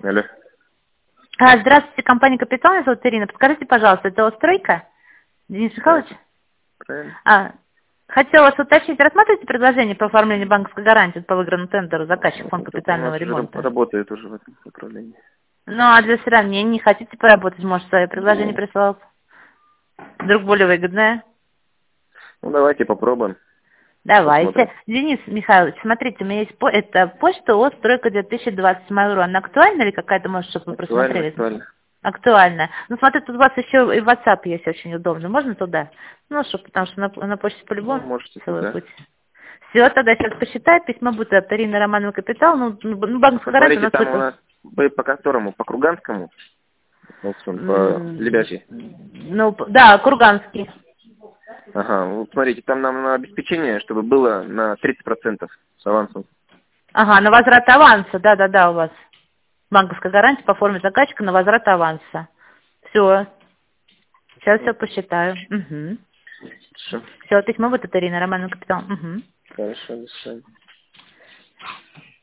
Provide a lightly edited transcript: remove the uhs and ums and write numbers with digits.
Алло. Здравствуйте, компания «Капитал», меня зовут Ирина. Подскажите, пожалуйста, это «Стройка»? Денис Михайлович? Правильно. Хотела вас уточнить, рассматриваете предложение по оформлению банковской гарантии по выигранному тендеру заказчик фонд У нас капитального уже ремонта? работает уже в этом направлении. Ну, а для сравнения не хотите поработать, может, свое предложение прислал? Вдруг более выгодное? Ну, давайте попробуем. Давайте. Посмотрим. Денис Михайлович, смотрите, у меня есть это почта от «Стройка 2020 Mail.ru». Она актуальна или какая-то, может, чтобы вы Актуально, просмотрели? актуально. Актуальная. Ну, смотри, тут у вас еще и WhatsApp есть очень удобно. Можно туда? Ну, чтобы, потому что на почте Ну, по-любому можете целый туда. путь. Все, тогда сейчас посчитаю. Письмо будет от Ирины Романовой «Капитал». Ну, банковская гарантия у Посмотрите, нас там у только... нас вы по которому? По Курганскому? По Лебяжьей. Ну, да, Курганский. Ага, вот смотрите, там нам на обеспечение, чтобы было на 30% с авансом. Ага, на возврат аванса. Да, у вас. Банковская гарантия по форме заказчика на возврат аванса. Все. Сейчас все посчитаю. Угу. Хорошо. Все, письмо будет от Ирины Романовой «Капитал». Угу. Хорошо, до свидания.